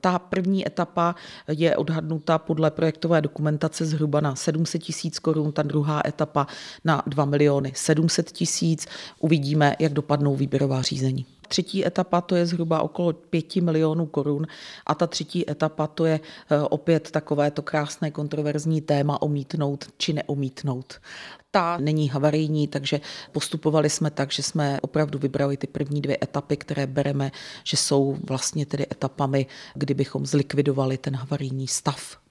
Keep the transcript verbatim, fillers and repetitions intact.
Ta první etapa je odhadnuta podle projektové dokumentace zhruba na sedm set tisíc korun, ta druhá etapa na dva miliony sedm set tisíc. Uvidíme, jak dopadnou výběrová řízení. Třetí etapa to je zhruba okolo pěti milionů korun a ta třetí etapa to je opět takové to krásné kontroverzní téma omítnout či neomítnout. Ta není havarijní, takže postupovali jsme tak, že jsme opravdu vybrali ty první dvě etapy, které bereme, že jsou vlastně tedy etapami, kdybychom zlikvidovali ten havarijní stav.